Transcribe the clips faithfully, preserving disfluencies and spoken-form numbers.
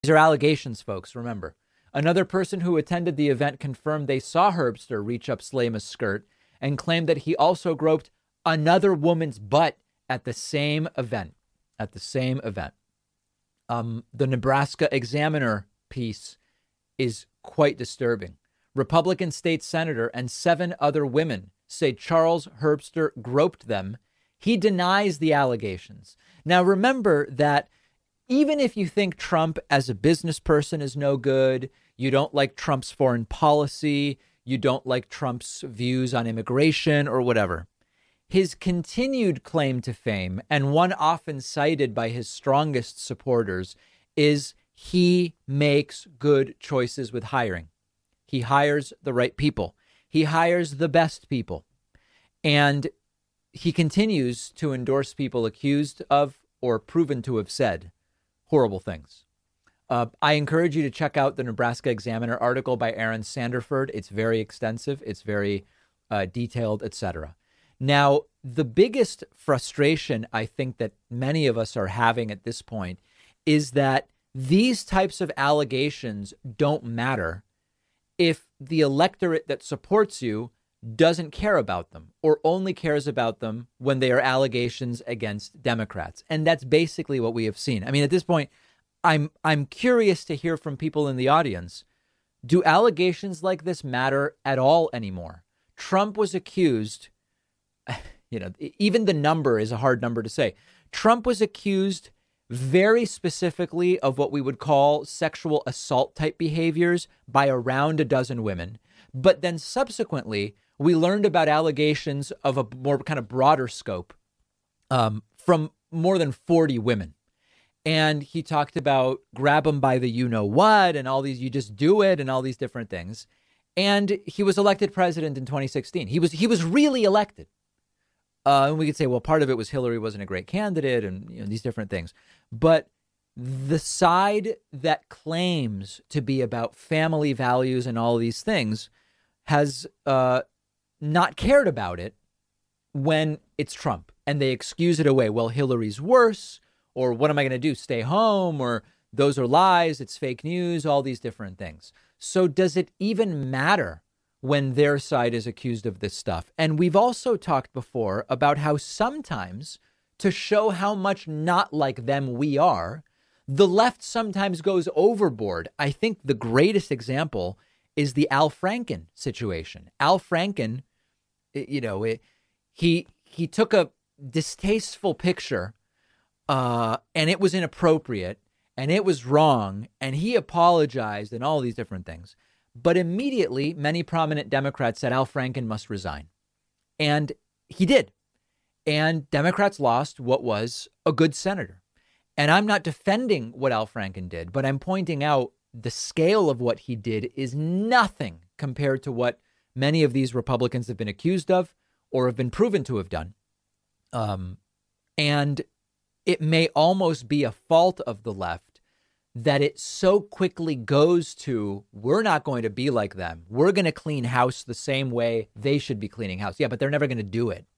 These are allegations, folks, remember. Another person who attended the event confirmed they saw Herbster reach up Slama's skirt and claimed that he also groped another woman's butt at the same event. At the same event. Um, the Nebraska Examiner piece is quite disturbing. Republican state senator and seven other women say Charles Herbster groped them. He denies the allegations. Now, remember that even if you think Trump as a business person is no good, you don't like Trump's foreign policy, you don't like Trump's views on immigration or whatever, his continued claim to fame, and one often cited by his strongest supporters, is he makes good choices with hiring. He hires the right people. He hires the best people. And he continues to endorse people accused of or proven to have said horrible things. Uh, I encourage you to check out the Nebraska Examiner article by Aaron Sanderford. It's very extensive. It's very uh, detailed, et cetera. Now, the biggest frustration I think that many of us are having at this point is that these types of allegations don't matter if the electorate that supports you doesn't care about them or only cares about them when they are allegations against Democrats. And that's basically what we have seen. I mean, at this point, I'm I'm curious to hear from people in the audience. Do allegations like this matter at all anymore? Trump was accused, you know, even the number is a hard number to say. Trump was accused very specifically of what we would call sexual assault type behaviors by around a dozen women. But then subsequently, we learned about allegations of a more kind of broader scope um, from more than forty women. And he talked about grab them by the you know what and all these, you just do it and all these different things. And he was elected president in twenty sixteen. He was he was really elected. Uh, and we could say, well, part of it was Hillary wasn't a great candidate and you know, these different things. But the side that claims to be about family values and all these things has uh, not cared about it when it's Trump. And they excuse it away. Well, Hillary's worse. Or what am I going to do? Stay home? Or those are lies. It's fake news. All these different things. So does it even matter when their side is accused of this stuff? And we've also talked before about how sometimes, to show how much not like them we are, the left sometimes goes overboard. I think the greatest example is the Al Franken situation. Al Franken, you know, it, he he took a distasteful picture uh, and it was inappropriate and it was wrong. And he apologized and all these different things. But immediately, many prominent Democrats said Al Franken must resign. And he did. And Democrats lost what was a good senator. And I'm not defending what Al Franken did, but I'm pointing out the scale of what he did is nothing compared to what many of these Republicans have been accused of or have been proven to have done. Um, and it may almost be a fault of the left that it so quickly goes to, we're not going to be like them. We're going to clean house the same way they should be cleaning house. Yeah, but they're never going to do it.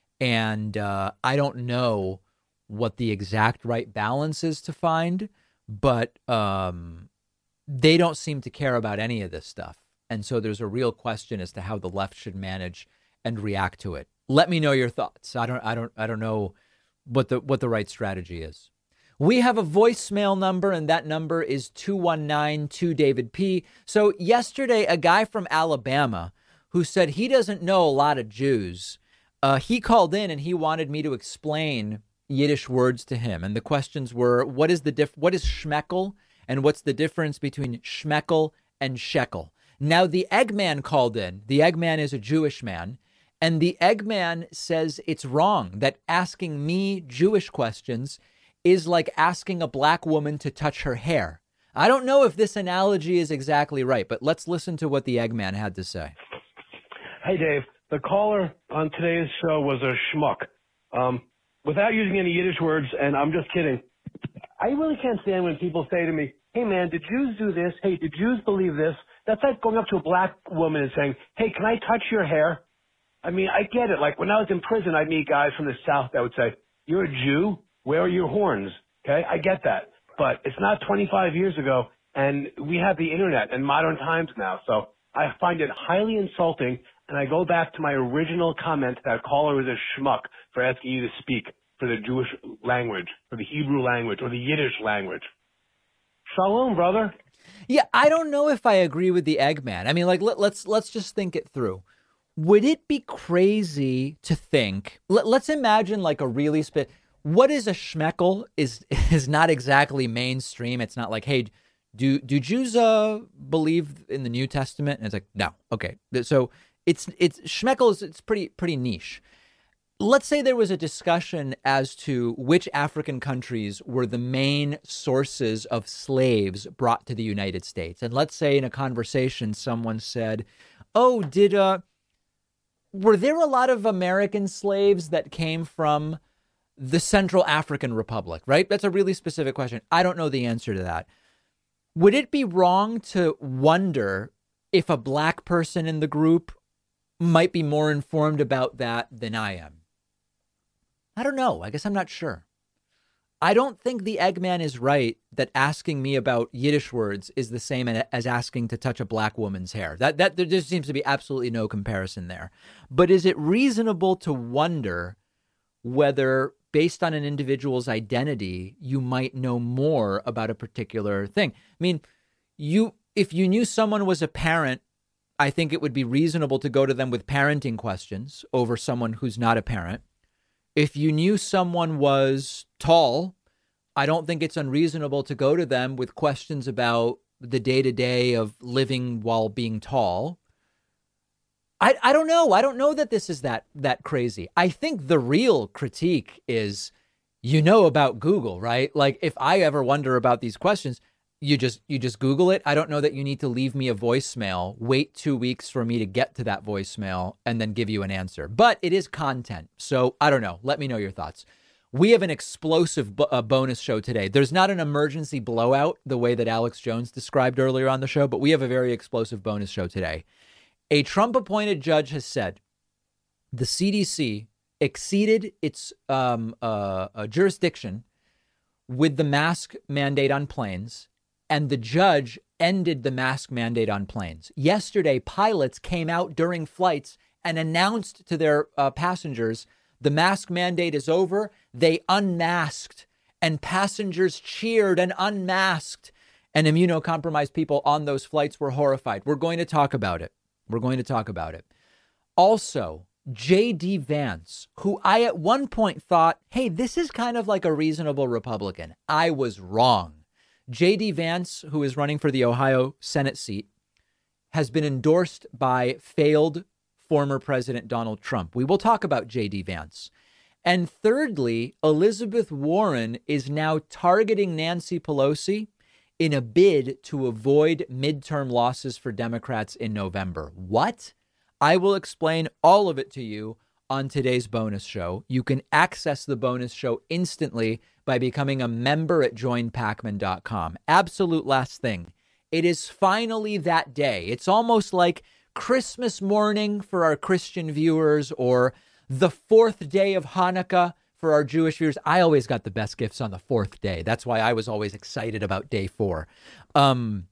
And uh, I don't know what the exact right balance is to find, but um, they don't seem to care about any of this stuff. And so there's a real question as to how the left should manage and react to it. Let me know your thoughts. I don't I don't I don't know what the what the right strategy is. We have a voicemail number, and that number is two one nine two David P. So yesterday, a guy from Alabama who said he doesn't know a lot of Jews, uh, he called in and he wanted me to explain Yiddish words to him. And the questions were, what is the diff- what is schmeckel? And what's the difference between schmeckel and shekel? Now, the Eggman called in. The Eggman is a Jewish man. And the Eggman says it's wrong, that asking me Jewish questions is like asking a black woman to touch her hair. I don't know if this analogy is exactly right, but let's listen to what the Eggman had to say. Hey, Dave. The caller on today's show was a schmuck. Um, without using any Yiddish words, and I'm just kidding, I really can't stand when people say to me, hey, man, did Jews do this? Hey, did Jews believe this? That's like going up to a black woman and saying, hey, can I touch your hair? I mean, I get it. Like when I was in prison, I'd meet guys from the South that would say, you're a Jew? Where are your horns? Okay, I get that. but it's not twenty-five years ago, and we have the internet and modern times now. So I find it highly insulting, and I go back to my original comment that caller is a schmuck for asking you to speak for the Jewish language, for the Hebrew language, or the Yiddish language. Shalom, brother. Yeah, I don't know if I agree with the Eggman. I mean, like, let, let's let's just think it through. Would it be crazy to think, let, let's imagine like a really spit, what is a schmeckel is is not exactly mainstream. It's not like, hey, do do Jews uh, believe in the New Testament? And it's like, no. Okay. So it's it's schmeckel is it's pretty pretty niche. Let's say there was a discussion as to which African countries were the main sources of slaves brought to the United States. And let's say in a conversation, someone said, oh, did, uh, were there a lot of American slaves that came from the Central African Republic, right? That's a really specific question. I don't know the answer to that. Would it be wrong to wonder if a black person in the group might be more informed about that than I am? I don't know. I guess I'm not sure. I don't think the Eggman is right that asking me about Yiddish words is the same as asking to touch a black woman's hair. That that there just seems to be absolutely no comparison there. But is it reasonable to wonder whether, based on an individual's identity, you might know more about a particular thing? I mean, you if you knew someone was a parent, I think it would be reasonable to go to them with parenting questions over someone who's not a parent. If you knew someone was tall, I don't think it's unreasonable to go to them with questions about the day-to-day of living while being tall. I I don't know. I don't know that this is that that crazy. I think the real critique is, you know about Google, right? Like, if I ever wonder about these questions, you just you just Google it. I don't know that you need to leave me a voicemail, wait two weeks for me to get to that voicemail, and then give you an answer. But it is content. So I don't know. Let me know your thoughts. We have an explosive bo- uh, bonus show today. There's not an emergency blowout the way that Alex Jones described earlier on the show, but we have a very explosive bonus show today. A Trump-appointed judge has said the C D C exceeded its um, uh, uh, jurisdiction with the mask mandate on planes, and the judge ended the mask mandate on planes. Yesterday, pilots came out during flights and announced to their uh, passengers, the mask mandate is over. They unmasked, and passengers cheered and unmasked, and immunocompromised people on those flights were horrified. We're going to talk about it. We're going to talk about it. Also, J D Vance, who I at one point thought, hey, this is kind of like a reasonable Republican. I was wrong. J D Vance, who is running for the Ohio Senate seat, has been endorsed by failed former President Donald Trump. We will talk about J D Vance. And thirdly, Elizabeth Warren is now targeting Nancy Pelosi in a bid to avoid midterm losses for Democrats in November. What? I will explain all of it to you on today's bonus show. You can access the bonus show instantly by becoming a member at join pacman dot com. Absolute last thing. It is finally that day. It's almost like Christmas morning for our Christian viewers, or the fourth day of Hanukkah for our Jewish viewers. I always got the best gifts on the fourth day. That's why I was always excited about day four. Um,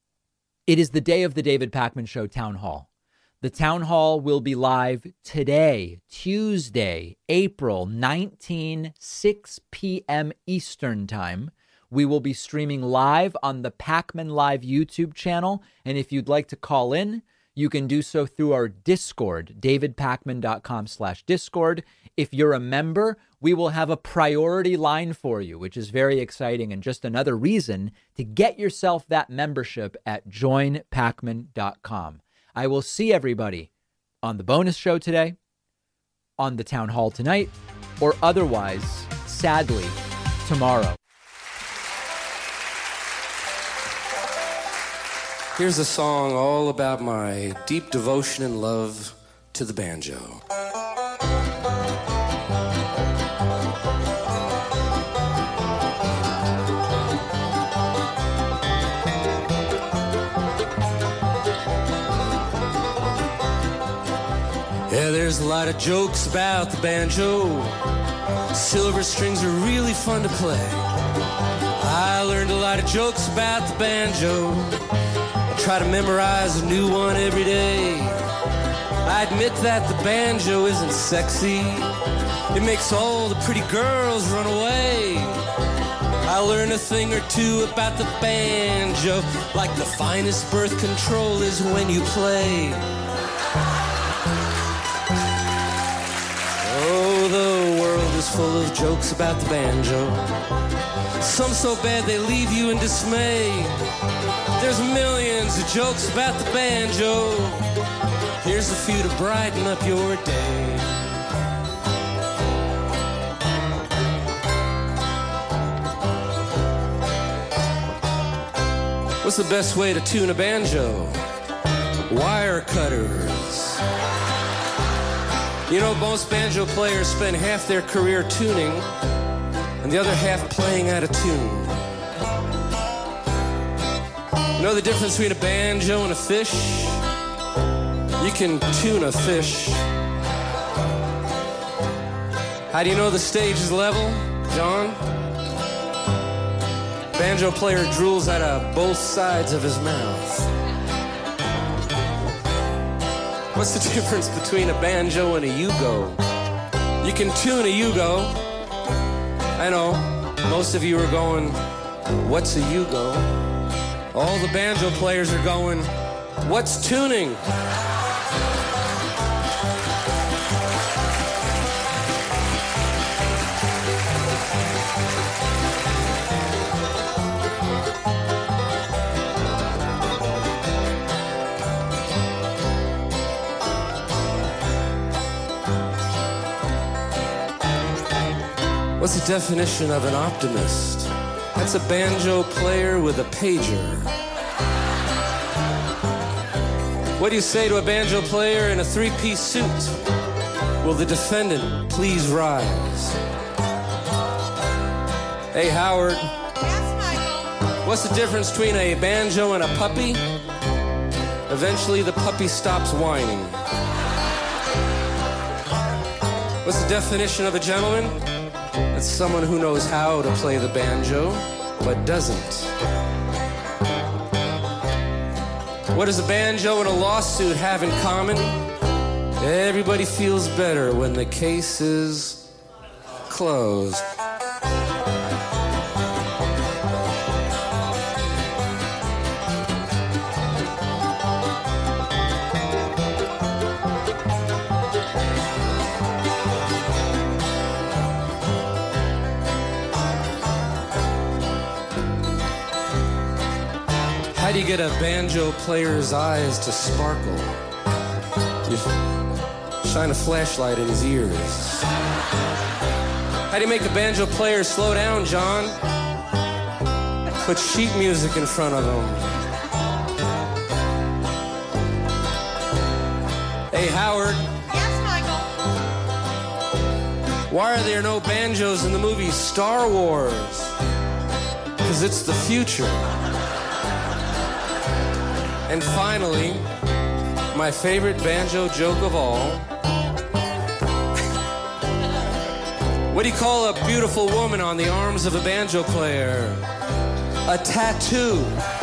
it is the day of the David Pakman Show Town Hall. The Town Hall will be live today, Tuesday, April nineteenth, six p.m. Eastern Time. We will be streaming live on the Pakman Live YouTube channel. And if you'd like to call in, you can do so through our Discord, david pakman dot com slash Discord. If you're a member, we will have a priority line for you, which is very exciting and just another reason to get yourself that membership at join pacman dot com. I will see everybody on the bonus show today, on the town hall tonight, or otherwise, sadly, tomorrow. Here's a song all about my deep devotion and love to the banjo. Yeah, there's a lot of jokes about the banjo. Silver strings are really fun to play. I learned a lot of jokes about the banjo. I try to memorize a new one every day. I admit that the banjo isn't sexy. It makes all the pretty girls run away. I learned a thing or two about the banjo, like the finest birth control is when you play. Oh, the world is full of jokes about the banjo. Some so bad they leave you in dismay. There's millions of jokes about the banjo. Here's a few to brighten up your day. What's the best way to tune a banjo? Wire cutters. You know, most banjo players spend half their career tuning and the other half playing out of tune. You know the difference between a banjo and a fish? You can tune a fish. How do you know the stage is level, John? Banjo player drools out of both sides of his mouth. What's the difference between a banjo and a yugo? You can tune a yugo. I know, most of you are going, what's a yugo? All the banjo players are going, what's tuning? What's the definition of an optimist? That's a banjo player with a pager. What do you say to a banjo player in a three-piece suit? Will the defendant please rise? Hey, Howard. Yes, Michael. What's the difference between a banjo and a puppy? Eventually, the puppy stops whining. What's the definition of a gentleman? That's someone who knows how to play the banjo, but doesn't. What does a banjo and a lawsuit have in common? Everybody feels better when the case is closed. How do you get a banjo player's eyes to sparkle? You shine a flashlight in his ears. How do you make a banjo player slow down, John? Put sheet music in front of him. Hey, Howard. Yes, Michael. Why are there no banjos in the movie Star Wars? Because it's the future. And finally, my favorite banjo joke of all. What do you call a beautiful woman on the arms of a banjo player? A tattoo.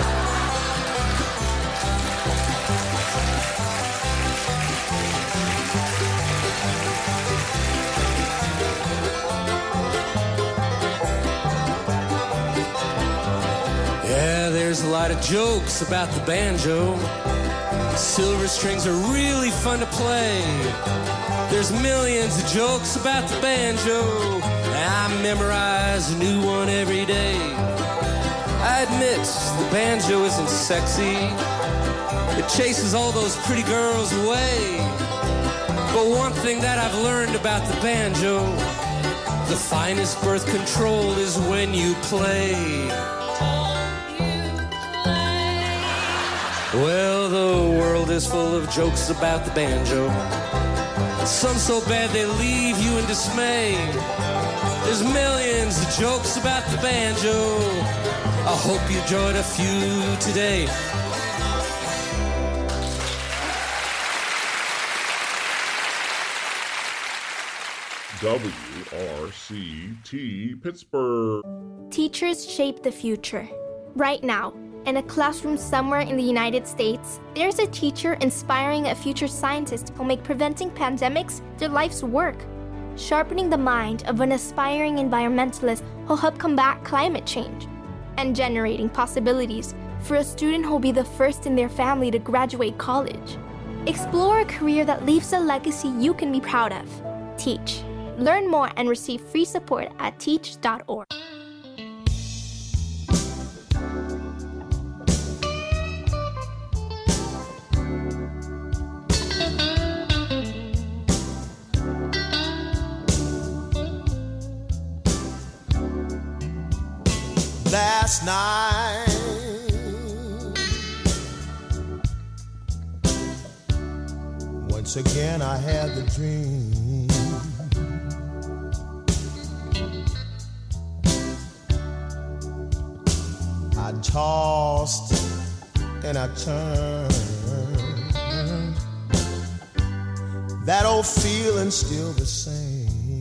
Yeah, there's a lot of jokes about the banjo. Silver strings are really fun to play. There's millions of jokes about the banjo. I memorize a new one every day. I admit the banjo isn't sexy. It chases all those pretty girls away. But one thing that I've learned about the banjo, the finest birth control is when you play. Well, the world is full of jokes about the banjo. Some so bad they leave you in dismay. There's millions of jokes about the banjo. I hope you enjoyed a few today. W R C T Pittsburgh. Teachers shape the future. Right now, in a classroom somewhere in the United States, there's a teacher inspiring a future scientist who'll make preventing pandemics their life's work. Sharpening the mind of an aspiring environmentalist who'll help combat climate change. And generating possibilities for a student who'll be the first in their family to graduate college. Explore a career that leaves a legacy you can be proud of. Teach. Learn more and receive free support at teach dot org. Last night, once again I had the dream. I tossed and I turned. That old feeling's still the same.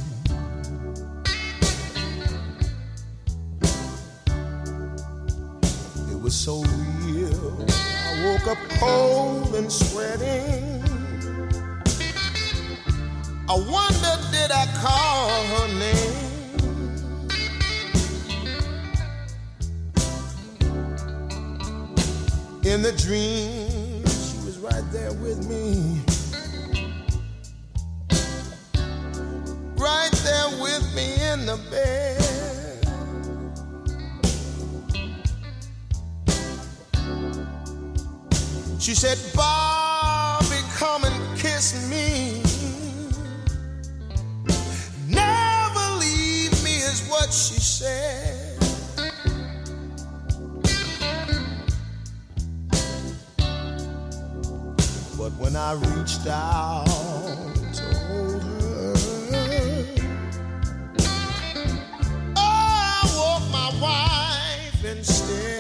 It was so real. I woke up cold and sweating. I wonder, did I call her name? In the dream, she was right there with me. Right there with me in the bed. She said, Bobby, come and kiss me. Never leave me is what she said. But when I reached out to hold her, oh, I woke my wife instead.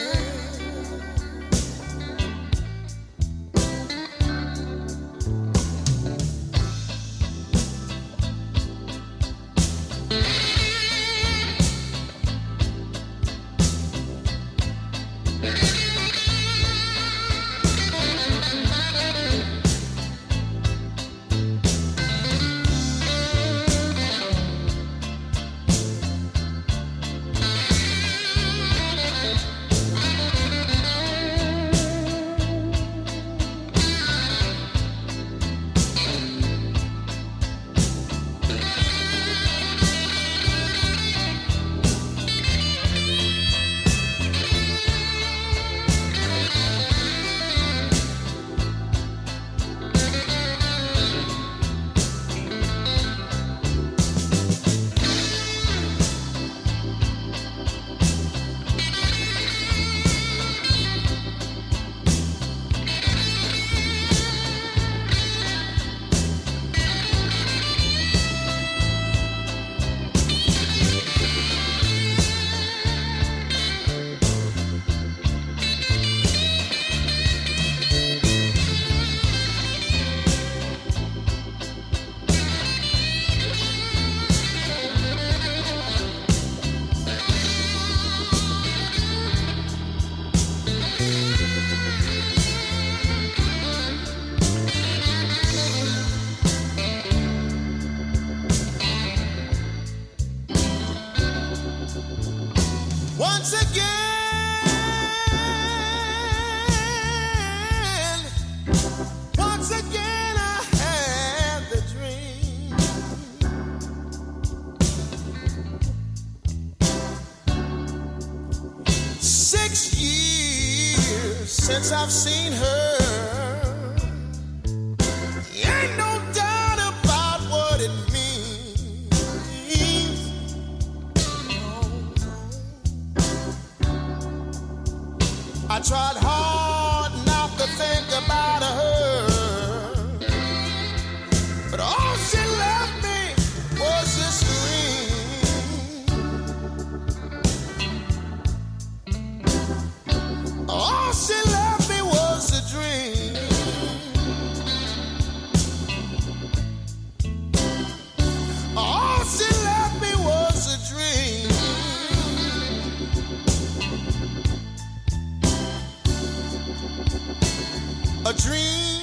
Since I've seen her, ain't no doubt about what it means. I tried hard not to think about her, but all she left me was this dream. All she left me was a dream. All dream.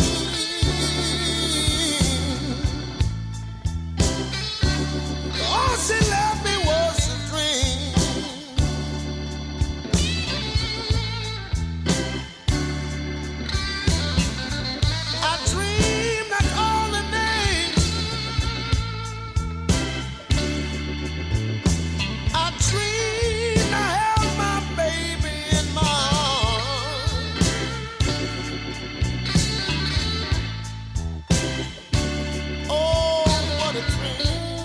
All she left me was a dream. I dreamed I called her name. I dreamed I held my baby in my arms. Oh, what a dream.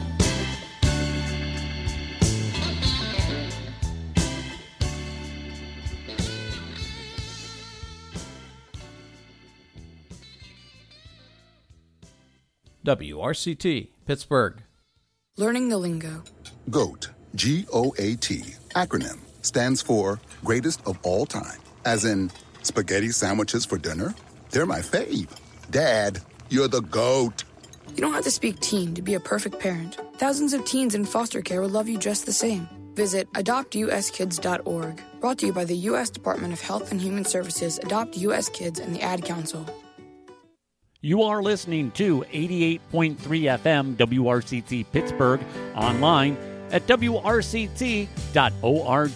W R C T, Pittsburgh. Learning the lingo. GOAT, G O A T, acronym, stands for Greatest of All Time. As in, spaghetti sandwiches for dinner? They're my fave. Dad, you're the GOAT. You don't have to speak teen to be a perfect parent. Thousands of teens in foster care will love you just the same. Visit adopt u s kids dot org. Brought to you by the U S Department of Health and Human Services, Adopt U S Kids, and the Ad Council. You are listening to eighty-eight point three F M W R C T Pittsburgh, online at w r c t dot org.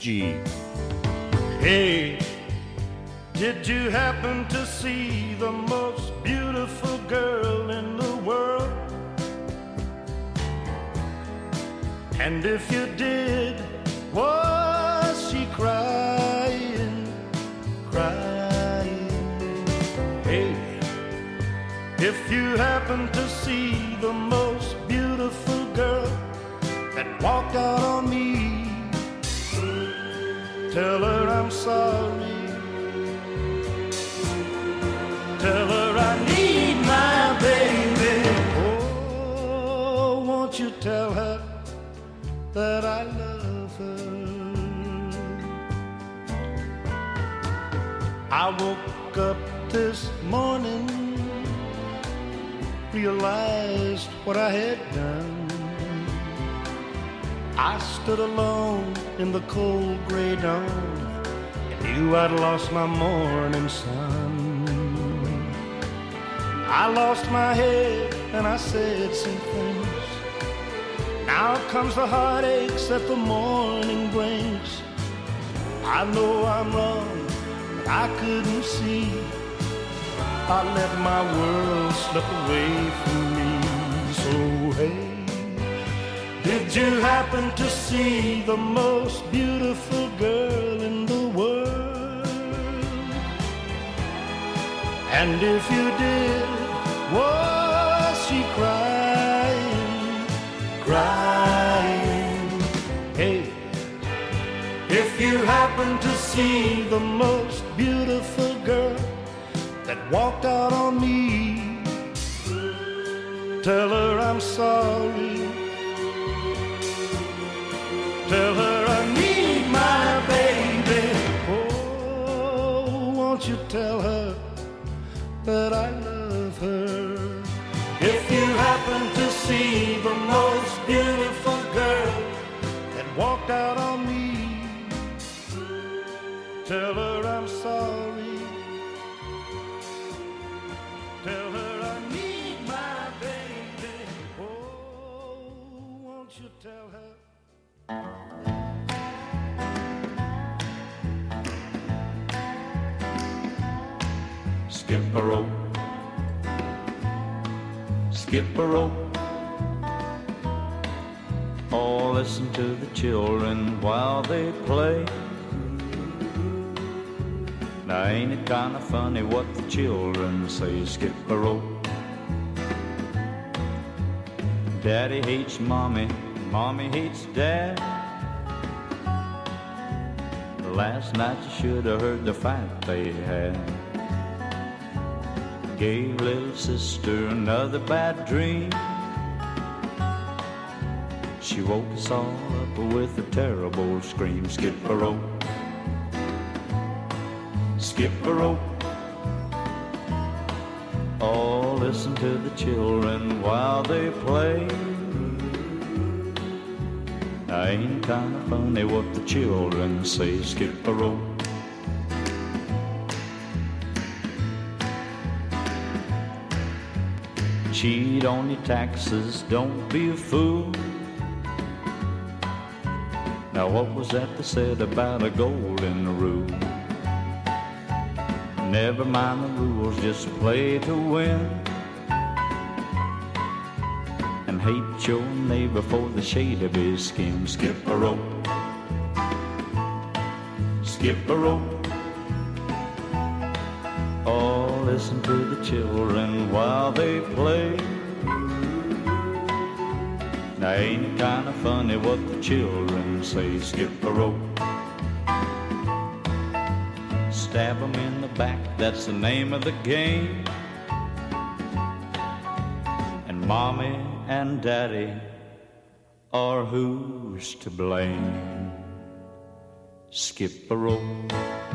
Hey, did you happen to see the most beautiful girl in the world? And if you did, was she crying, crying? Hey, if you happen to see the most beautiful girl that walked out on me, tell her I'm sorry. Tell her I need my baby. Oh, won't you tell her that I love her? I woke up this morning, realized what I had done. I stood alone in the cold gray dawn and knew I'd lost my morning sun. I lost my head and I said some things. Now comes the heartaches that the morning brings. I know I'm wrong, but I couldn't see. I let my world slip away from me. So hey, did you happen to see the most beautiful girl in the world? And if you did, was she crying, crying? Hey, if you happen to see the most beautiful girl that walked out on me, tell her I'm sorry. Tell her I need my baby. Oh, won't you tell her that I love her? If you happen to see the most beautiful girl that walked out on me, tell her I'm sorry. Tell her I need my baby. Oh, won't you tell her? Skip a rope, skip a rope. Oh, listen to the children while they play. Now ain't it kind of funny what the children say? Skip a rope. Daddy hates mommy, mommy hates dad. Last night you should have heard the fight they had. Gave little sister another bad dream. She woke us all up with a terrible scream. Skip a rope, skip a rope. Oh, listen to the children while they play. Ain't kind of funny what the children say. Skip a rope. cheat on your taxes, don't be a fool. Now what was that they said about a golden rule? Never mind the rules, just play to win. And hate your neighbor for the shade of his skin. Skip a rope, skip a rope. Oh, listen to the children while they play. Now ain't it kind of funny what the children say? Skip a rope, stab 'em in the back, that's the name of the game. And mommy and daddy are who's to blame. Skip a rope,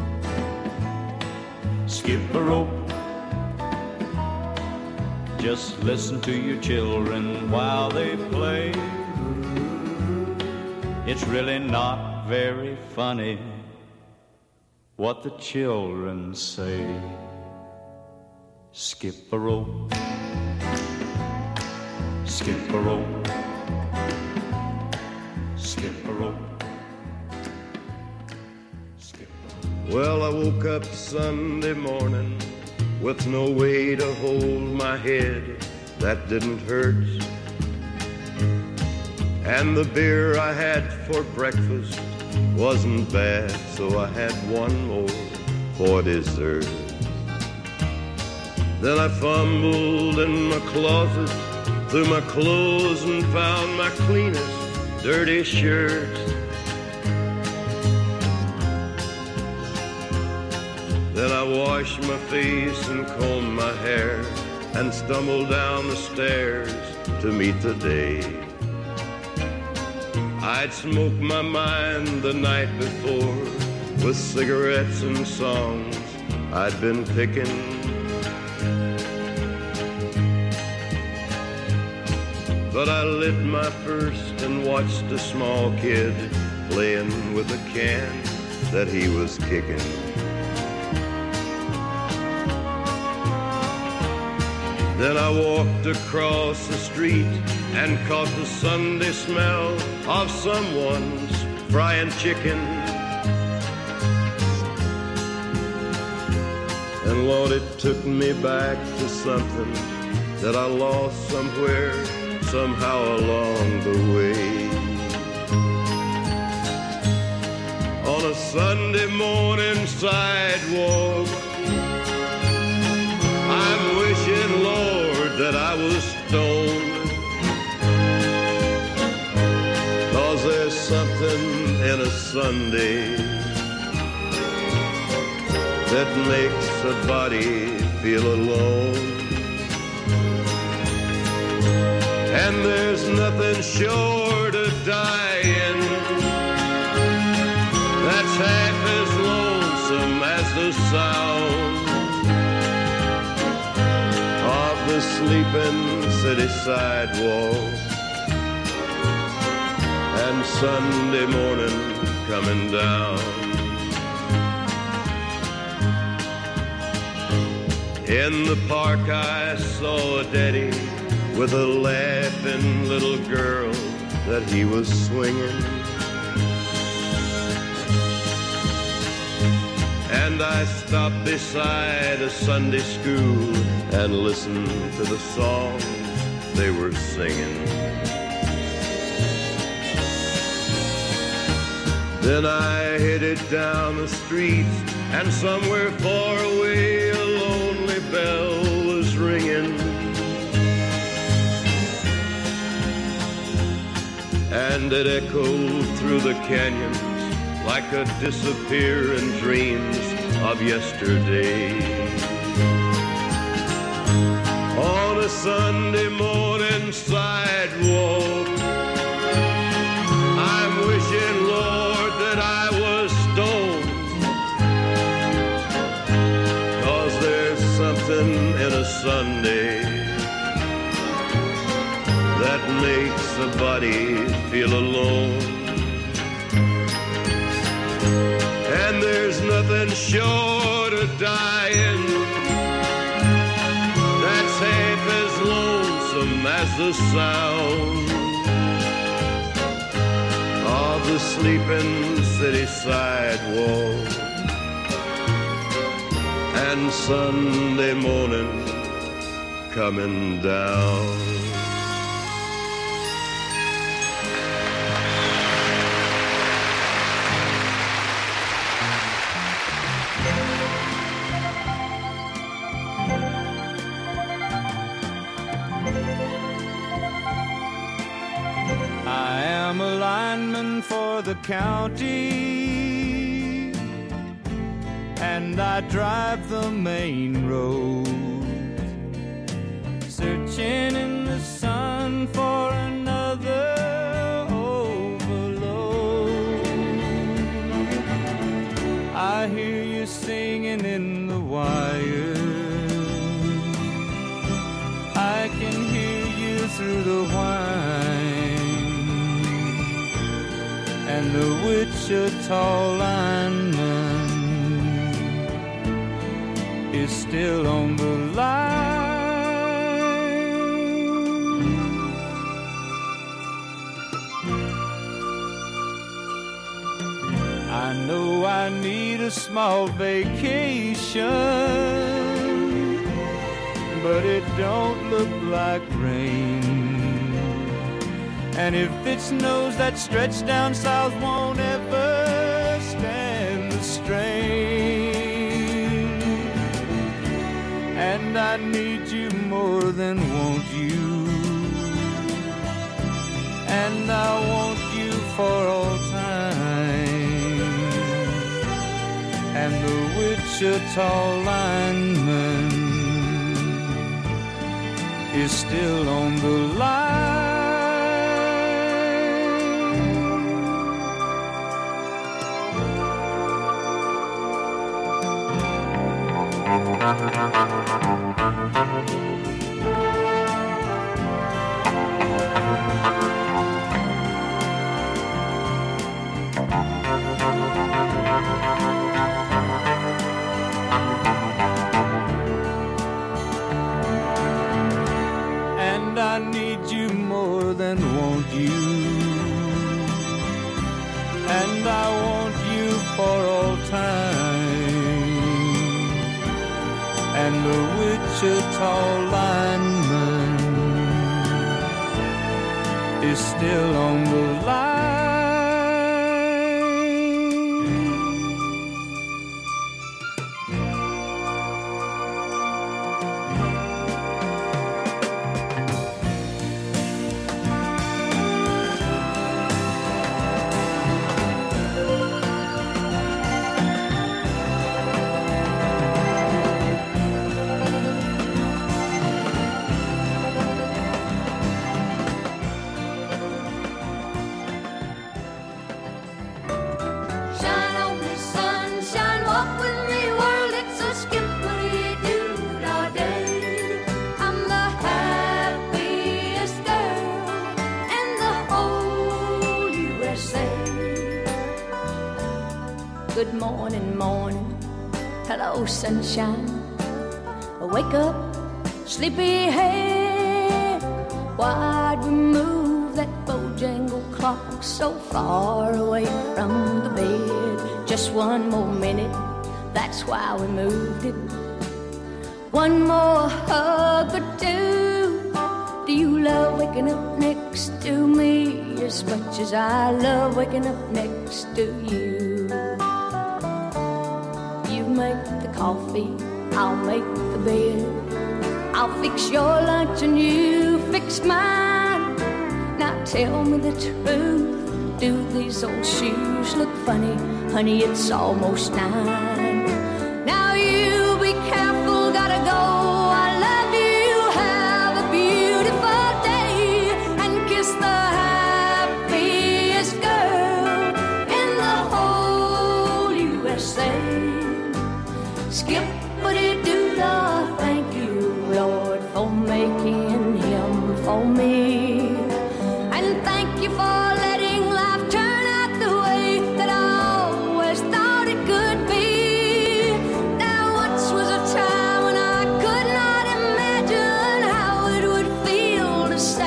skip a rope. Just listen to your children while they play. It's really not very funny what the children say. Skip a rope, skip a rope, skip a rope, skip a rope. Well, I woke up Sunday morning with no way to hold my head that didn't hurt. And the beer I had for breakfast wasn't bad, so I had one more for dessert. Then I fumbled in my closet through my clothes and found my cleanest dirty shirt. Then I washed my face and combed my hair and stumbled down the stairs to meet the day. I'd smoked my mind the night before with cigarettes and songs I'd been picking. But I lit my first and watched a small kid playing with a can that he was kicking. Then I walked across the street and caught the Sunday smell of someone's frying chicken. And Lord, it took me back to something that I lost somewhere, somehow along the way. On a Sunday morning sidewalk, I'm wishing, Lord, that I was stoned. 'Cause there's something in a Sunday that makes a body feel alone. And there's nothing short of dying that's half as lonesome as the sound of the sleeping city sidewalk and Sunday morning coming down. In the park I saw a daddy with a laughing little girl that he was swinging. And I stopped beside a Sunday school and listened to the songs they were singing. Then I headed down the street, and somewhere far away a lonely bell was ringing. And it echoed through the canyons like a disappearing dreams of yesterday. On a Sunday morning sidewalk, I'm wishing, Lord, that I was stoned. 'Cause there's something in a Sunday that makes a body feel alone. And there's nothing short of dying that's half as lonesome as the sound of the sleeping city sidewalk. And Sunday morning coming down. I am a lineman for the county, and I drive the main road, searching in the sun for another overload. I hear you singing in the wire, I can hear you through the whine, and the Wichita lineman is still on the line. I know I need a small vacation, but it don't look like rain. And if it snows, that stretch down south won't ever stand the strain. And I need you more than want you, and I want you for all time. And the Wichita lineman is still on the line. And I need you more than want you, and I want you for all time. And the Wichita lineman is still on the line. Good morning, morning, hello sunshine. Wake up, sleepyhead. Why'd we move that Bojangle clock so far away from the bed? Just one more minute, that's why we moved it. One more hug or two. Do you love waking up next to me as much as I love waking up next to you? Make the coffee, I'll make the bed. I'll fix your lunch and you fix mine. Now tell me the truth, do these old shoes look funny? Honey, it's almost nine. Now you be careful, gotta go. I love you, have a beautiful day, and kiss the happiest girl in the whole U S A. Skip-a-dee-doo-dah, thank you, Lord, for making him for me. And thank you for letting life turn out the way that I always thought it could be. Now once was a time when I could not imagine how it would feel to say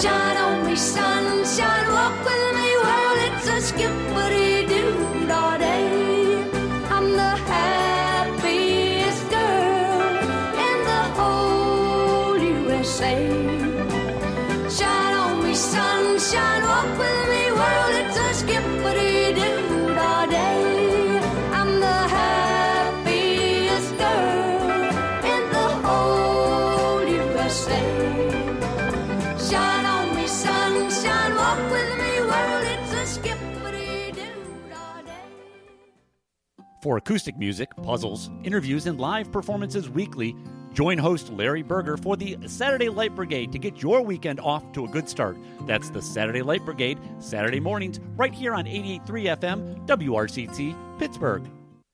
Shine on me, sunshine, walk with me, world, it's a skip-a-dee-doo all day. I'm the happiest girl in the whole U S A. Shine on me, sunshine, walk with me, world, it's a skip-a-dee-doo all day. I'm the happiest girl in the whole U S A. Shine on me, sunshine, walk with me, world, it's a skip-a-dee-doo all day. For acoustic music, puzzles, interviews, and live performances weekly, join host Larry Berger for the Saturday Light Brigade to get your weekend off to a good start. That's the Saturday Light Brigade, Saturday mornings, right here on eighty-eight point three F M, W R C T, Pittsburgh.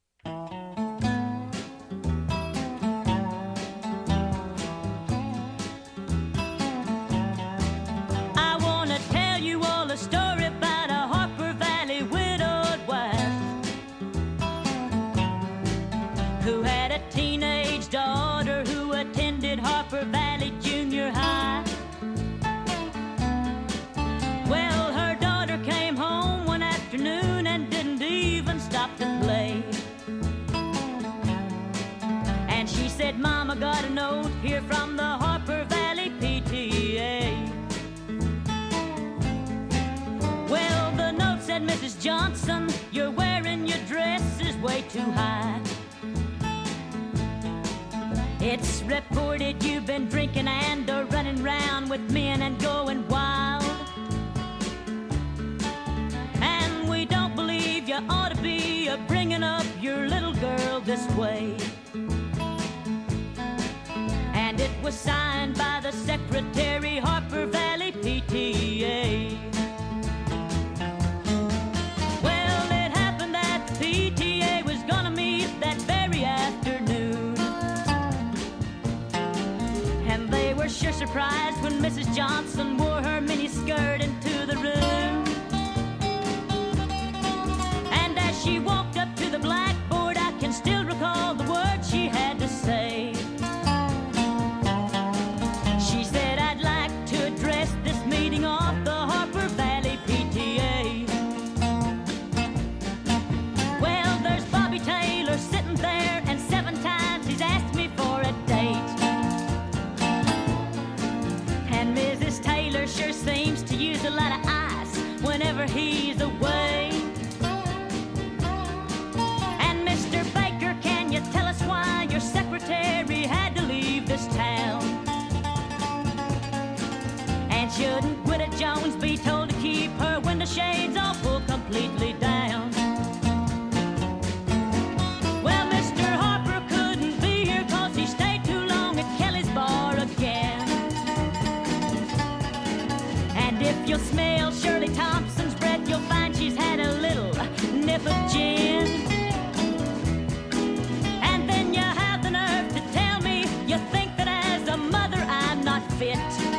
I want to tell you all a story about a Harper Valley widowed wife who had a teenage daughter who attended Harper Valley Junior High. Well, her daughter came home one afternoon and didn't even stop to play. And she said, Mama, got a note here from the Harper Valley P T A. Well, the note said, Missus Johnson, you're wearing your dress is way too high. It's reported you've been drinking and are running round with men and going wild. And we don't believe you ought to be a bringing up your little girl this way. And it was signed by the secretary, Harper Valley P T A. Well, it happened that the P T A was gonna meet that very afternoon. And they were sure surprised when Missus Johnson wore her miniskirt into the room. And as she walked up to the blackboard, I can still recall the words she had to say. She said, I'd like to address this meeting of the Harper Valley P T A. Well, there's Bobby Taylor sitting there, and seven times he's asked me for a date. And Missus Taylor sure seems to use a lot of ice whenever he's away. And Mister Baker, can you tell us why your secretary had to leave this town? And shouldn't Gwida Jones be told to keep her window shades all pulled completely down? Well, Mister Harper couldn't be here 'cause he stayed too long at Kelly's bar again. And if you'll smell Shirley Thompson's breath, you'll find she's had a little nip of gin. And then you have the nerve to tell me you think that as a mother I'm not fit.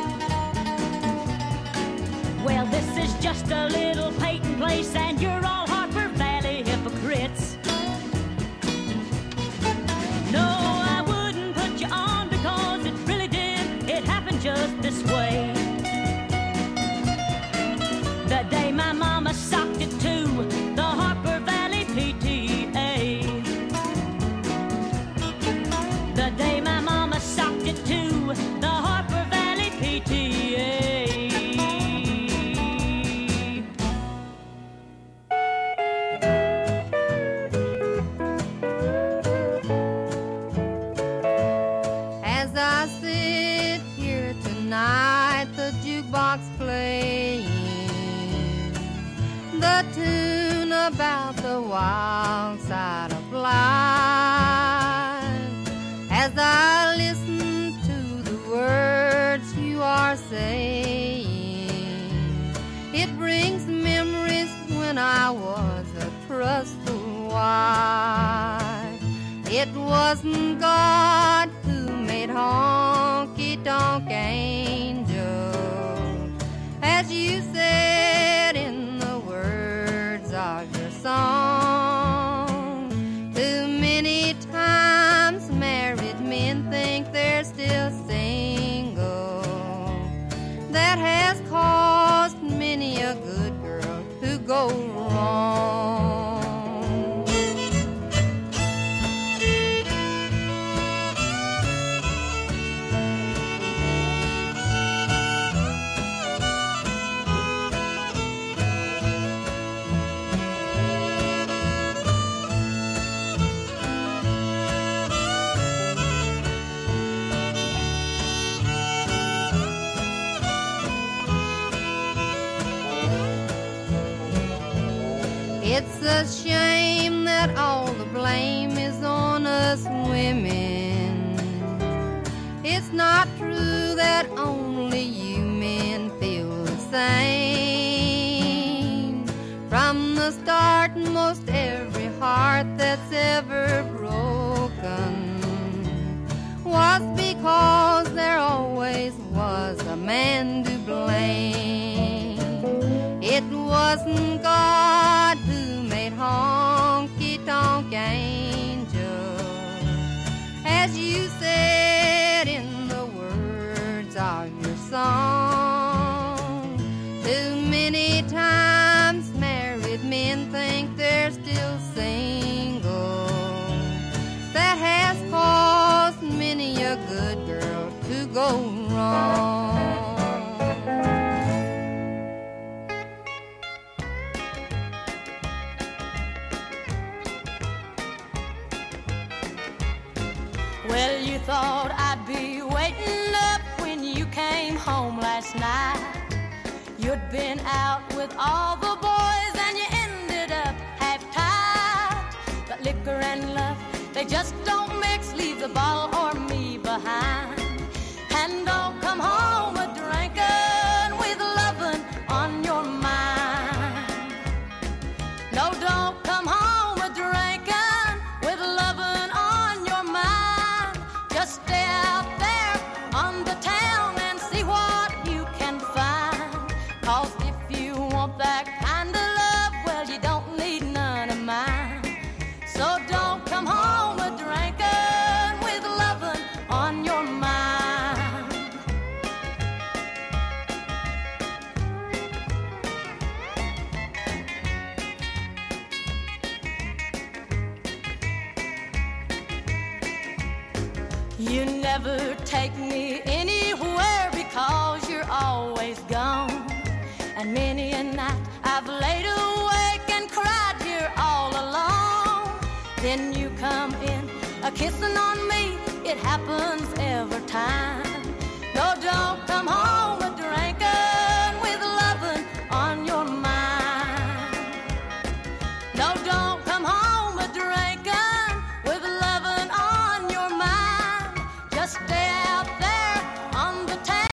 Well, this is just a little Peyton place, and you're all Harper Valley hypocrites. No, I wouldn't put you on because it really did. It happened just this way. The day my mama socked it to the Harper Valley P T A. The day my mama socked it to the Harper Valley P T A. As I sit here tonight, the jukebox playing the tune about the wild side of life. As I listen to the words you are saying, it brings memories when I was a trustful wife. It wasn't God who made honky-tonk angels, as you said in the words of your song. Too many times married men think they're still single. that has caused many a good girl to go wrong. It's a shame that all the blame is on us women. It's not true that only you men feel the same. From the start, most every heart that's ever broken was because there always was a man to blame. It wasn't God who made honky-tonk angels, as you said in the words of your song. Too many times married men think they're still single. That has caused many a good girl to go wrong. Well, you thought I'd be waiting up when you came home last night. You'd been out with all the boys and you ended up half-tied. But liquor and love, they just don't mix. Leave the bottle or me behind. And don't come home a drinking with lovin' on your mind. No, don't come home a drinking with lovin' on your mind. Just stay out there on the town and see what you can find. Cause if you want that kind of love, well, you don't need none of mine. So don't come home a drinking with lovin' on your mind. You never take me anywhere because you're always gone. And many a night I've laid awake and cried here all alone. Then you come in a kissing on me, it happens every time. No, don't come home a drinking with lovin' on your mind. No, don't come home a drinking with lovin' on your mind. Just stay out there on the town.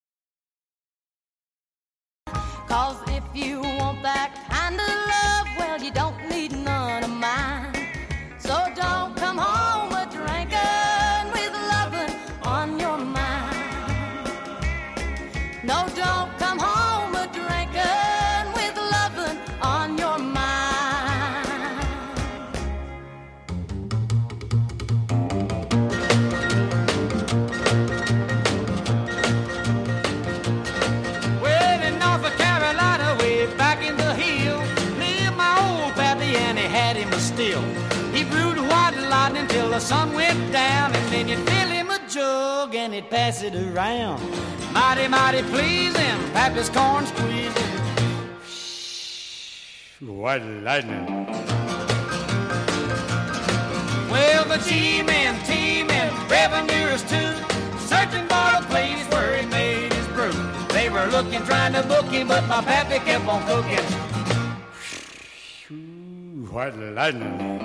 Cause if you want that kind of love, well, you don't need none of mine. So don't come home a drinking with lovin' on your mind. No, don't come home a drinking with lovin' on your mind. Well, in North Carolina, way back in the hill, lived my old pappy and he had him a still. He brewed white lightning till the sun went down, and then you'd fill him a jug and he'd pass it around. Mighty, mighty pleasing, pappy's corn squeezing. White lightning. Well, the G-men, T-men, revenuers too, searching for a place where he made his brew. They were looking, trying to book him, but my pappy kept on cooking. White lightning.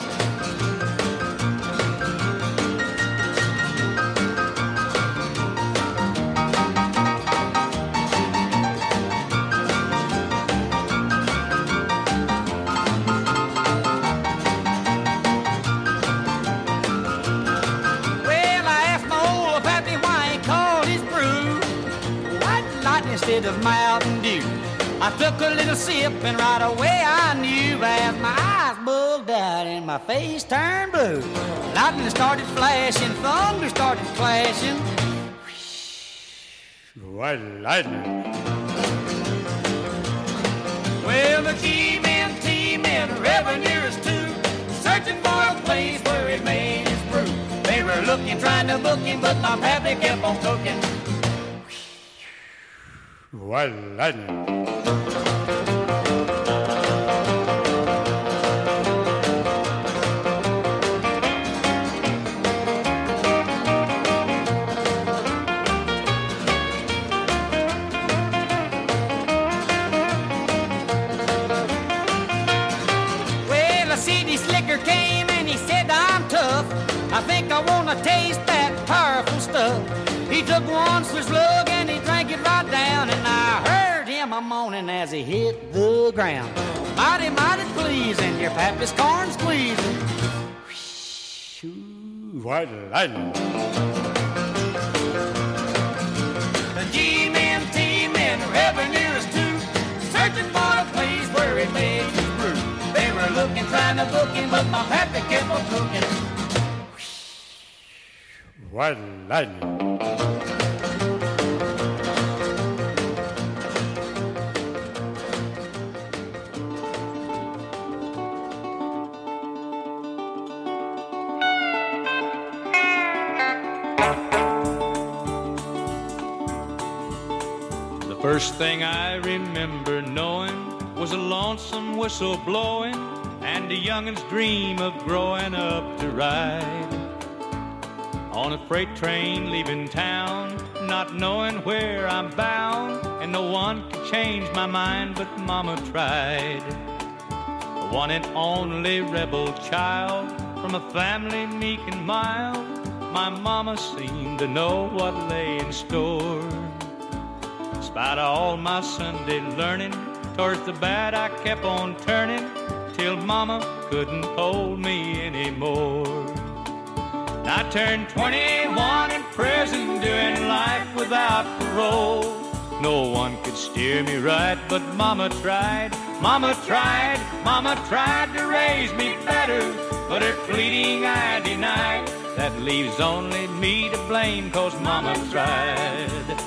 Instead of Mountain Dew, I took a little sip and right away I knew, as my eyes bugged out and my face turned blue. Lightning started flashing, thunder started clashing. White lightning. Well, the G-men, T-men, revenuers too, searching for a place where he made his brew. They were looking, trying to book him, but my pappy kept on cooking. White lightning. I think I wanna taste that powerful stuff. He took one swig slug and he drank it right down, and I heard him a moaning as he hit the ground. Mighty, mighty pleasing, your pappy's corn squeezing. White lightning. The G-men, T-men, revenuers too, searching for a place where he made his brew. They were looking, trying to book him, but my pappy kept on cooking. White lightning. The first thing I remember knowing was a lonesome whistle blowing and a youngin's dream of growing up to ride on a freight train leaving town, not knowing where I'm bound, and no one could change my mind but Mama tried. The one and only rebel child from a family meek and mild, my Mama seemed to know what lay in store. In spite of all my Sunday learning, towards the bad I kept on turning, till Mama couldn't hold me anymore. I turned twenty-one in prison, doing life without parole. No one could steer me right, but Mama tried, Mama tried, Mama tried to raise me better, but her pleading I denied. That leaves only me to blame, 'cause Mama tried.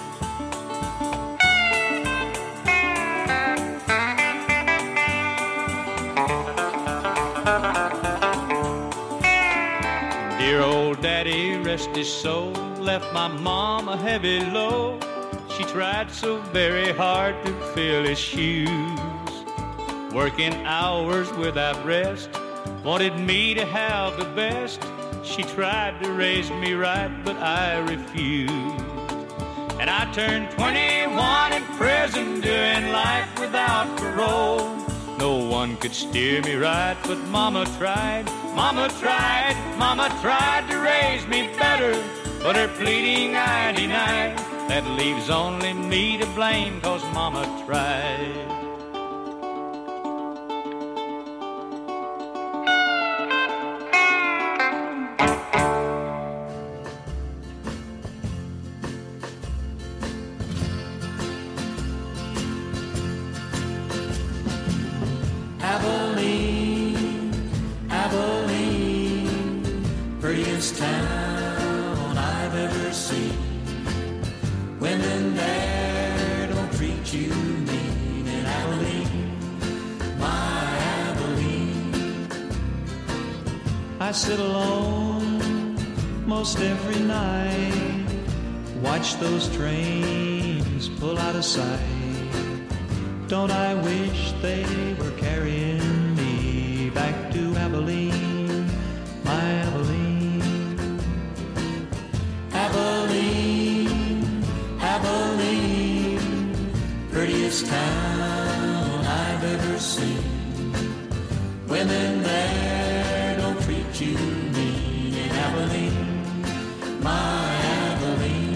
Dear old daddy, rest his soul, left my mom a heavy load. She tried so very hard to fill his shoes, working hours without rest, wanted me to have the best. She tried to raise me right, but I refused. And I turned twenty-one in prison, doing life without parole. No one could steer me right, but Mama tried, Mama tried, Mama tried to raise me better, but her pleading I denied. That leaves only me to blame, 'cause Mama tried. Abilene, Abilene, prettiest town I've ever seen. Women there don't treat you mean in Abilene, my Abilene. I sit alone most every night, watch those trains pull out of sight. Don't I wish they were carrying me back to Abilene, my Abilene. Abilene, Abilene, prettiest town I've ever seen. Women there don't treat you mean in Abilene, my Abilene.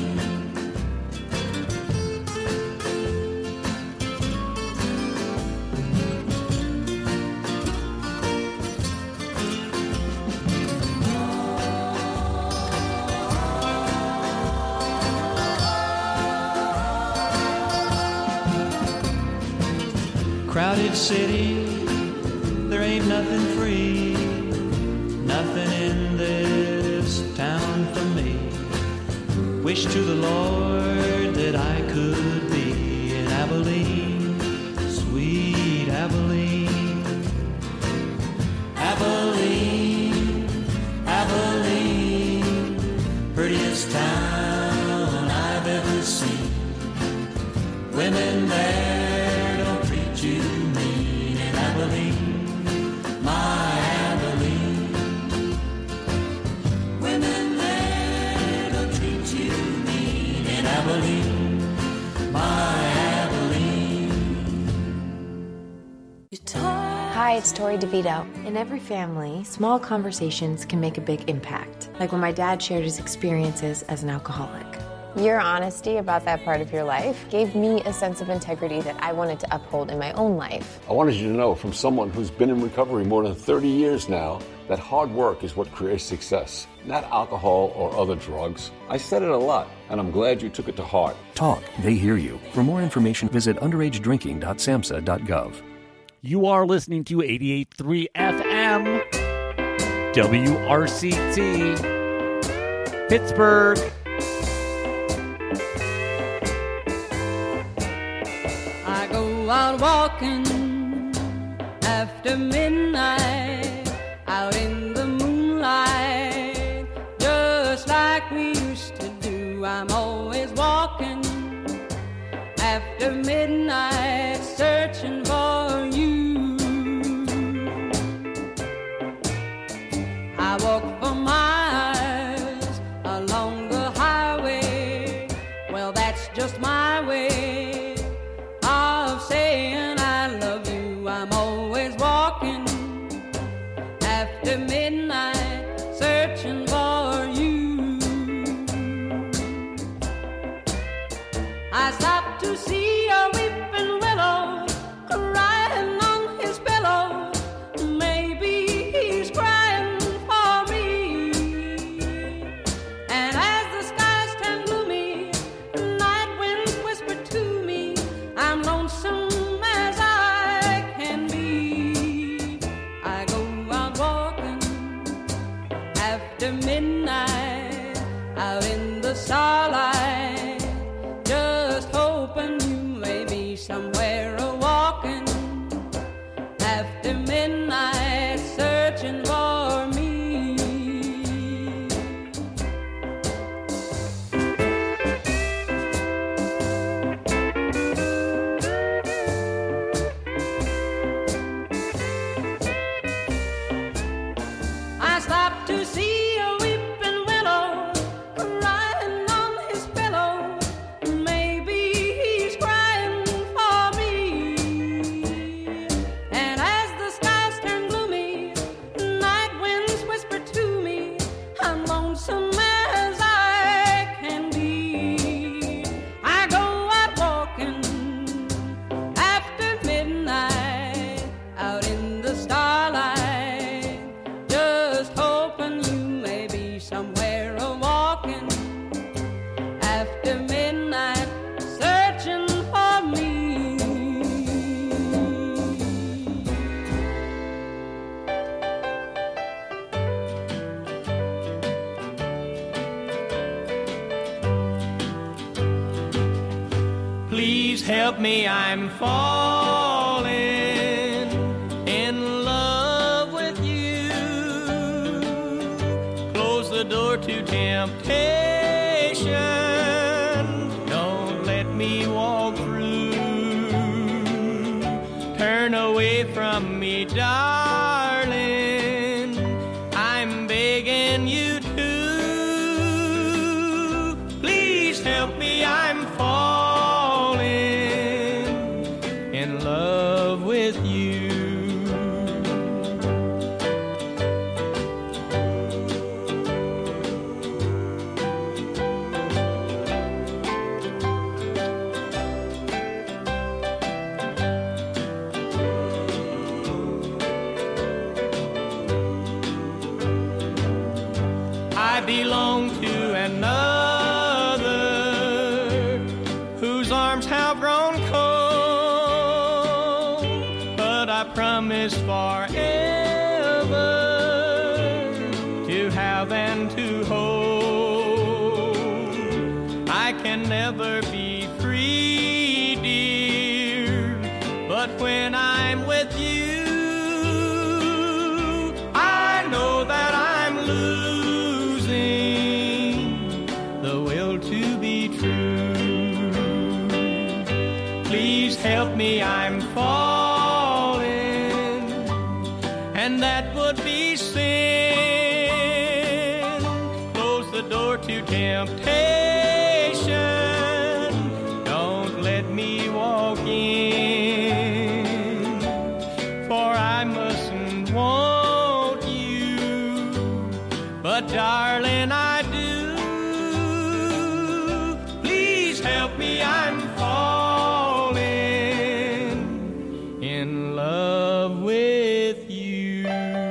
Crowded city, there ain't nothing free, nothing in this town for me. Wish to the Lord that I could Women there don't treat you mean in Abilene, my Abilene. Women there don't treat you mean in Abilene, my Abilene. Hi, it's Tori DeVito. In every family, small conversations can make a big impact, like when my dad shared his experiences as an alcoholic. Your honesty about that part of your life gave me a sense of integrity that I wanted to uphold in my own life. I wanted you to know from someone who's been in recovery more than thirty years now that hard work is what creates success, not alcohol or other drugs. I said it a lot, and I'm glad you took it to heart. Talk, they hear you. For more information, visit underage drinking dot samhsa dot gov. You are listening to eighty-eight point three F M, W R C T, Pittsburgh. I go out walking after midnight, out in the moonlight, just like we used to do. I'm always walking after midnight, searching for you. I walk for miles along the highway. Well, that's just my way of saying I love you. I'm always walking after midnight, searching for you. I stopped to see a weeping willow crying on his pillow. Maybe he's crying for me. And as the skies turn gloomy, night winds whisper to me, I'm lonesome as I can be. I go out walking after midnight, out in the starlight, just hoping you may be somewhere a walking after midnight, searching for me. I stopped to see a weeping willow crying on his pillow. Maybe he's crying for me. And as the skies turn gloomy, night winds whisper to me, I'm lonesome as I can be. I go out walking after midnight, out in the starlight, just hoping you may be somewhere a walking after midnight, searching for me. Please help me, I'm falling in love with you. Close the door to temptation. Don't let me walk through. Turn away from me, darling. I'm begging you to. Please help me, I'm falling in love with you. I belong to another whose arms have grown cold, but I promise forever to have and to hold. I can never be free, dear, but when I'm with you, I know that I'm losing the will to be true. please help me, I'm falling, and that would be sin. Close the door to temptation, don't let me walk in, for I mustn't want you, but darling, I do. Please help me, I'm falling in love with you.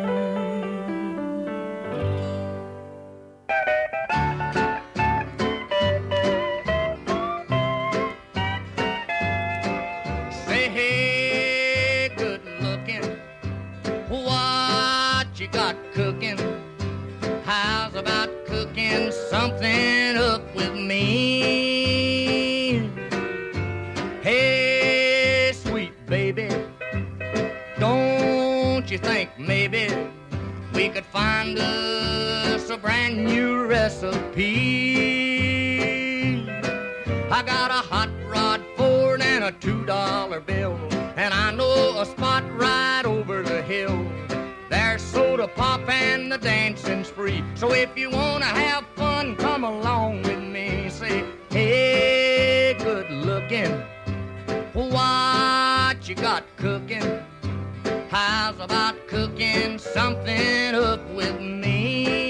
Say, hey, good looking, what you got cooking? How's about cooking something up with me? Hey, sweet baby, don't you think maybe we could find us a brand new recipe? I got a hot rod Ford and a two dollar bill, and I know a spot right over the hill. There's soda pop and the dancing's free. So if you wanna have fun, come along with me. Say, hey, good looking, what you got cooking? How's about cooking something up with me?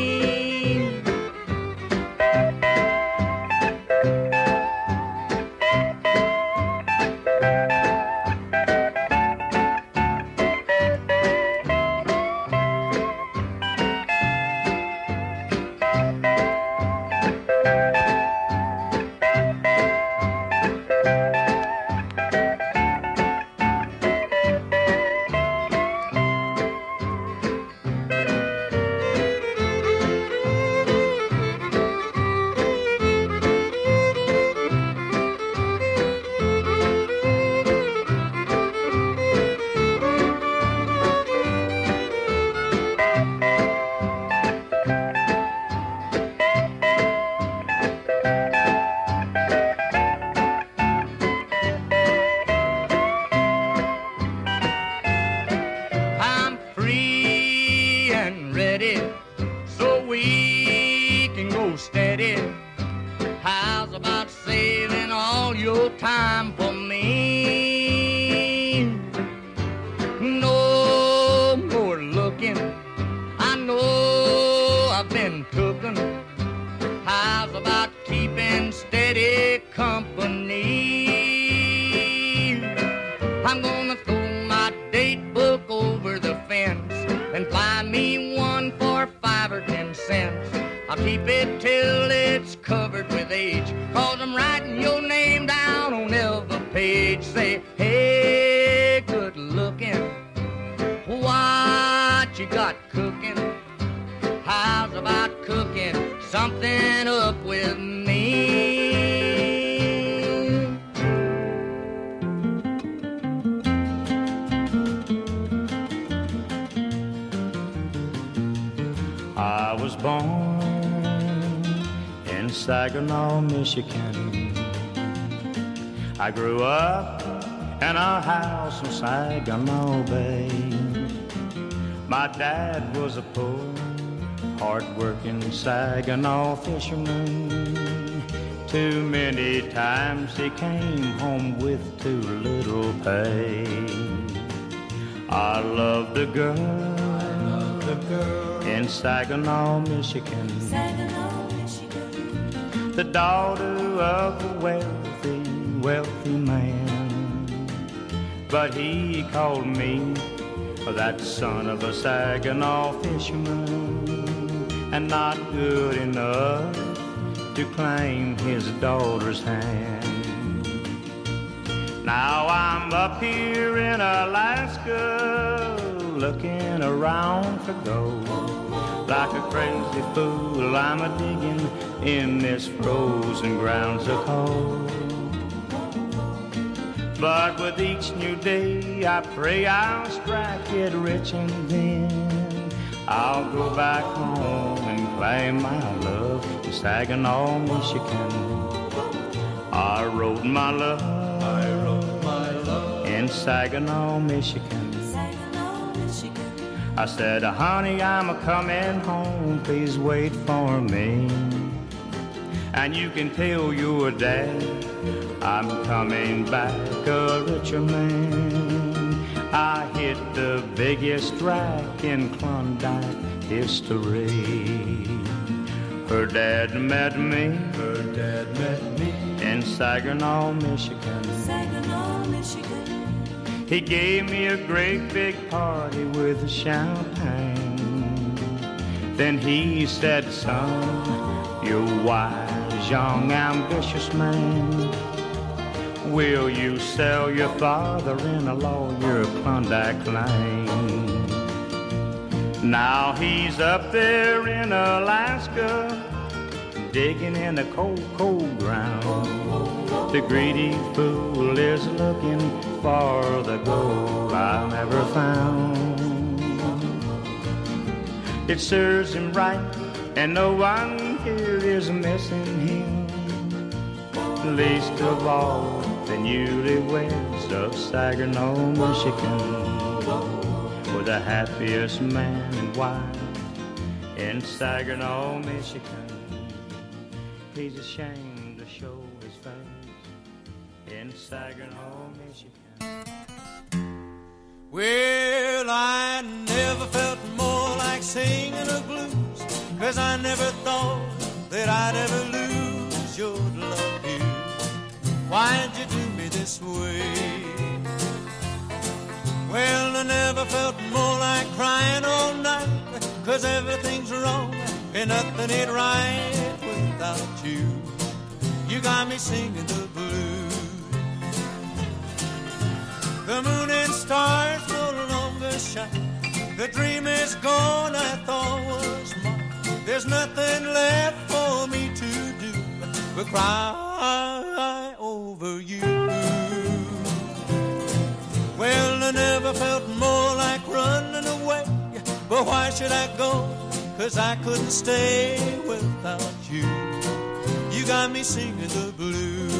Time for me. No more looking, I know I've been cooking. How's about keeping steady company? I'm gonna throw my date book over the fence and buy me one for five or ten cents. I'll keep it till it's covered with age, 'cause I'm writing your name down on every page. Say, hey, good looking, what you got cooking? How's about cooking something up with me? I was born in Saginaw, Michigan. I grew up in a house in Saginaw Bay. My dad was a poor, hard-working Saginaw fisherman. Too many times he came home with too little pay. I loved a girl, I loved a girl in Saginaw, Michigan. Saginaw, Michigan. The daughter of a wealthy, wealthy man. But he called me that son of a Saginaw fisherman, and not good enough to claim his daughter's hand. Now I'm up here in Alaska, looking around for gold. Like a crazy fool, I'm a-digging in this frozen ground so cold. But with each new day, I pray I'll strike it rich, and then I'll go back home and claim my love in Saginaw, Michigan. I wrote my love, I wrote in Saginaw, Michigan. Saginaw, Michigan. I said, honey, I'm a-coming home, please wait for me. And you can tell your dad I'm coming back a richer man. I hit the biggest rack in Klondike history. Her dad met me, her dad met me in Saginaw, Michigan. Saginaw, Michigan. He gave me a great big party with champagne. Then he said, son, you're a wise, young, ambitious man. Will you sell your father-in-law your Klondike claim? Now he's up there in Alaska, digging in the cold, cold ground. The greedy fool is looking for the gold I never found. It serves him right, and no one here is missing him, least of all the newlyweds of Saginaw, Michigan. Were the happiest man and wife in Saginaw, Michigan. He's ashamed to show his face in Saginaw, Michigan. Well, I never felt more like singing the blues, 'cause I never thought that I'd ever lose your love here. Why'd you do me this way? Well, I never felt more like crying all night, 'cause everything's wrong and nothing ain't right without you. You got me singing the blues. The moon and stars no longer shine. The dream is gone I thought was mine. There's nothing left for me to do but cry over you. Well, I never felt more like running away, but why should I go? 'Cause I couldn't stay without you. You got me singing the blues.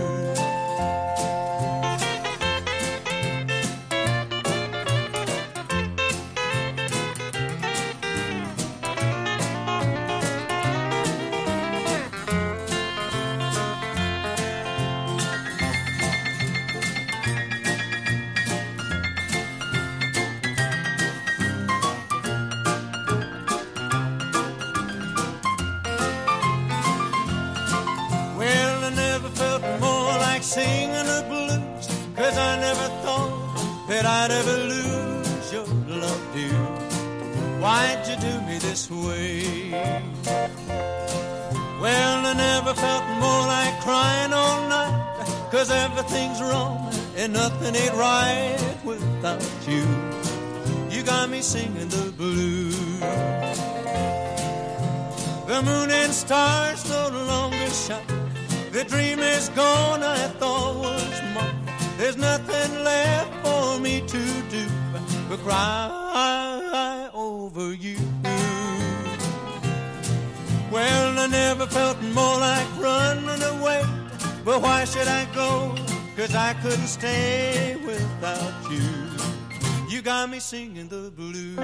Singing the blues, 'cause I never thought that I'd ever lose your love, dear. Why'd you do me this way? Well, I never felt more like crying all night, 'cause everything's wrong and nothing ain't right without you. You got me singing the blues. The moon and stars no longer shine. The dream is gone I thought was mine. There's nothing left for me to do but cry over you. Well, I never felt more like running away, but why should I go? 'Cause I couldn't stay without you. You got me singing the blues.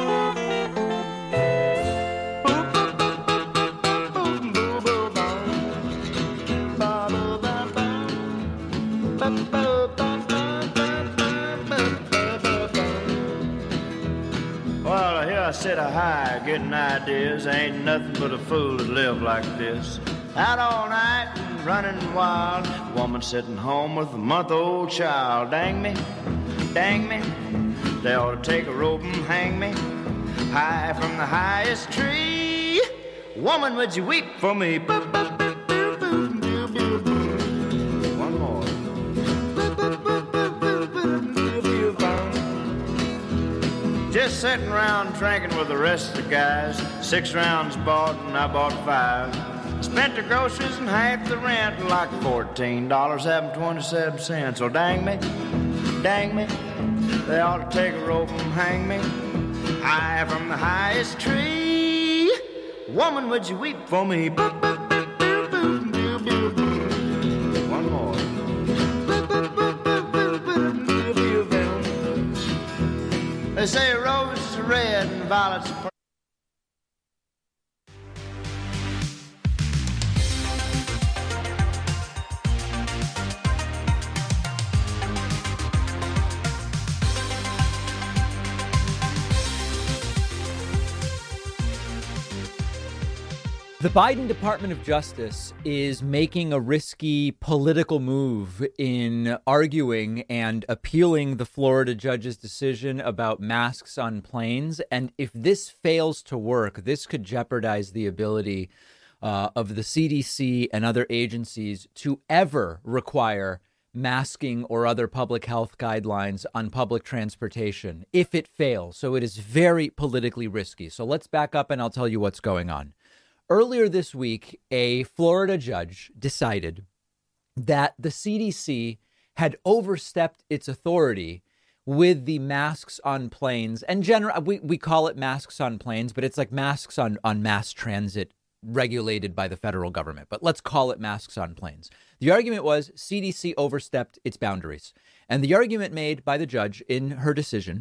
Well, here I sit a high, getting ideas. Ain't nothing but a fool to live like this. Out all night and running wild. Woman sitting home with a month-old child. Dang me, dang me. They ought to take a rope and hang me high from the highest tree. Woman, would you weep for me? One more. Just sitting around drinking with the rest of the guys. Six rounds bought and I bought five. Spent the groceries and half the rent, like fourteen dollars having twenty-seven cents. So dang me, dang me. They ought to take a rope and hang me high from the highest tree. Woman, would you weep for me? One more. They say roses are red and violets are purple. The Biden Department of Justice is making a risky political move in arguing and appealing the Florida judge's decision about masks on planes. And if this fails to work, this could jeopardize the ability uh, of the C D C and other agencies to ever require masking or other public health guidelines on public transportation if it fails. So it is very politically risky. So let's back up and I'll tell you what's going on. Earlier this week, a Florida judge decided that the C D C had overstepped its authority with the masks on planes. And general, we, we call it masks on planes, but it's like masks on, on mass transit regulated by the federal government. But let's call it masks on planes. The argument was C D C overstepped its boundaries. And the argument made by the judge in her decision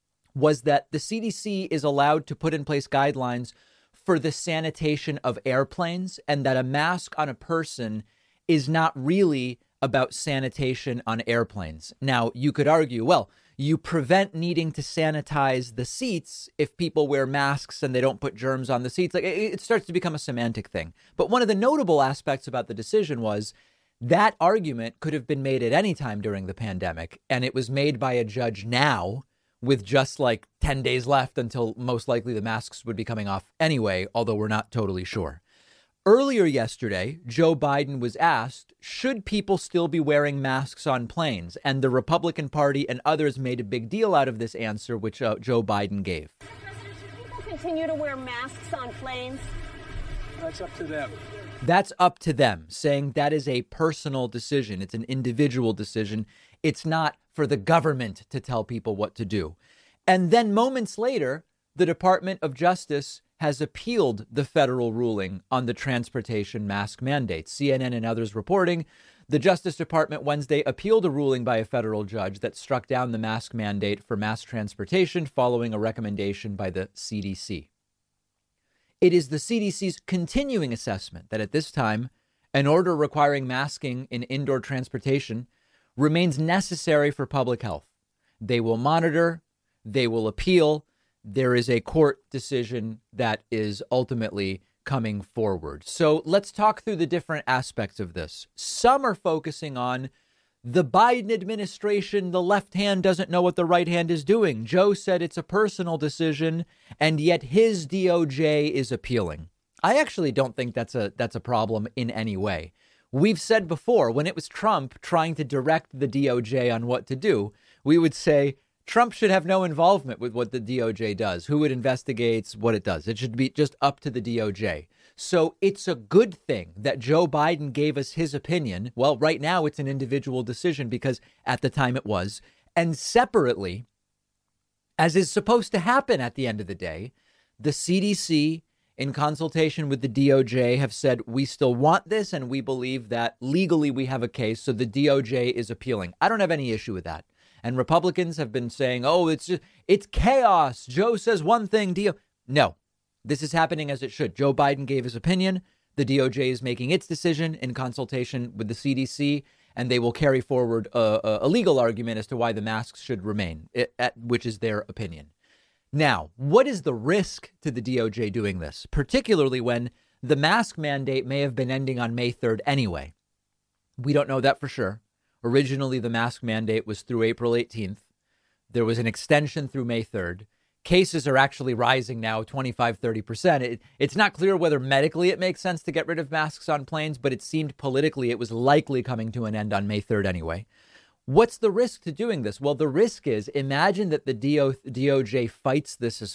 was that the C D C is allowed to put in place guidelines for the sanitation of airplanes, and that a mask on a person is not really about sanitation on airplanes. Now, you could argue, well, you prevent needing to sanitize the seats if people wear masks and they don't put germs on the seats. Like, it starts to become a semantic thing. But one of the notable aspects about the decision was that argument could have been made at any time during the pandemic, and it was made by a judge now, with just like ten days left until most likely the masks would be coming off anyway, although we're not totally sure. Earlier yesterday, Joe Biden was asked, should people still be wearing masks on planes? And the Republican Party and others made a big deal out of this answer, which uh, Joe Biden gave. President, should people continue to wear masks on planes? That's up to them. That's up to them, saying that is a personal decision. It's an individual decision. It's not for the government to tell people what to do. And then moments later, the Department of Justice has appealed the federal ruling on the transportation mask mandate. C N N and others reporting the Justice Department Wednesday appealed a ruling by a federal judge that struck down the mask mandate for mass transportation following a recommendation by the C D C. It is the C D C's continuing assessment that at this time, an order requiring masking in indoor transportation remains necessary for public health. They will monitor, they will appeal. There is a court decision that is ultimately coming forward. So let's talk through the different aspects of this. Some are focusing on the Biden administration. The left hand doesn't know what the right hand is doing. Joe said it's a personal decision, and yet his D O J is appealing. I actually don't think that's a that's a problem in any way. We've said before, when it was Trump trying to direct the D O J on what to do, we would say Trump should have no involvement with what the D O J does, who it investigates, what it does. It should be just up to the D O J. So it's a good thing that Joe Biden gave us his opinion. Well, right now it's an individual decision because at the time it was. And separately, as is supposed to happen at the end of the day, the C D C, in consultation with the D O J, have said we still want this and we believe that legally we have a case. So the D O J is appealing. I don't have any issue with that. And Republicans have been saying, oh, it's just, it's chaos. Joe says one thing. D O No, this is happening as it should. Joe Biden gave his opinion. The D O J is making its decision in consultation with the C D C, and they will carry forward a, a legal argument as to why the masks should remain, which is their opinion. Now, what is the risk to the D O J doing this, particularly when the mask mandate may have been ending on May third anyway? We don't know that for sure. Originally, the mask mandate was through April eighteenth. There was an extension through May third. Cases are actually rising now, twenty-five, thirty percent. It, it's not clear whether medically it makes sense to get rid of masks on planes, but it seemed politically it was likely coming to an end on May third anyway. What's the risk to doing this? Well, the risk is, imagine that the D O J fights this as